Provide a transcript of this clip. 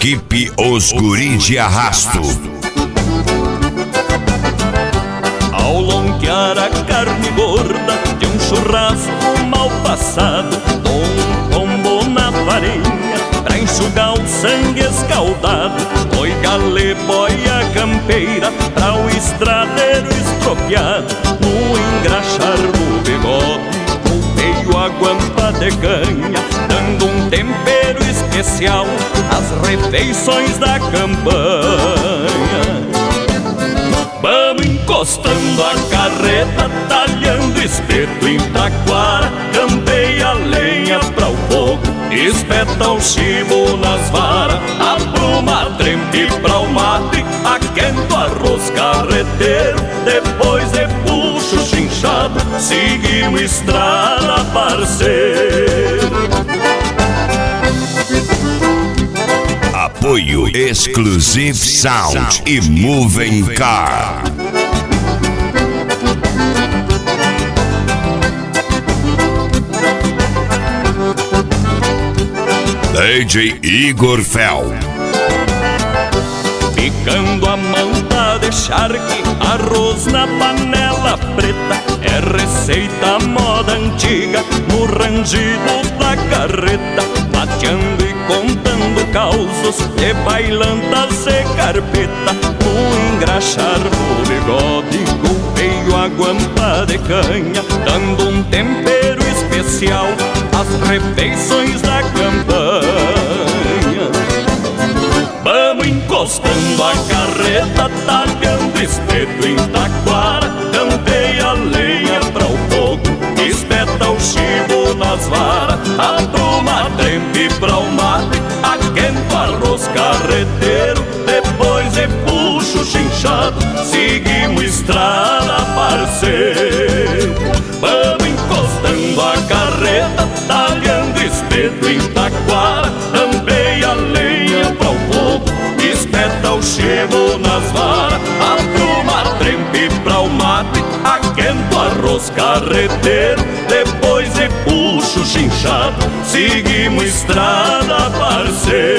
Equipe Os Guri de Arrasto. Ao longuear a carne gorda de um churrasco mal passado, dou um tombo na farinha pra enxugar o sangue escaldado. Oi gale, boia campeira pra o estradeiro estropiado. No engraxar do bigode veio a guampa de canha, dando um tempero especial às refeições da campanha. Vamos encostando a carreta, talhando espeto em taquara, campeia a lenha pra o fogo, espeta o chimo nas varas, apruma a trempe pra o mate, aquento arroz carreteiro, depois puxo o chinchado, seguimos estrada, parceiro. Apoio Exclusive Sound e Moving Car. DJ Igor Fel. Picando a manta de charque, arroz na panela preta, é receita moda antiga no rangido da carreta, bateando e contando causos de bailantas e carpeta. No engraxar do bigode golpeio a guampa de canha, dando um tempero especial às refeições da campanha. Vamos encostando a carreta, talhando espeto em taquara, campeia a lenha pra o fogo, espeta o chimo nas varas, apruma a trempe pra o mate, aquento arroz carreteiro, depois puxo o chinchado, seguimos estrada, parceiro. Vamos encostando a carreta, talhando espeto em taquara, campeia a lenha pra o fogo, espeta o chimo nas varas, apruma a trempe pra o mate, aquento arroz carreteiro, depois puxo o chinchado, seguimos estrada, parceiro.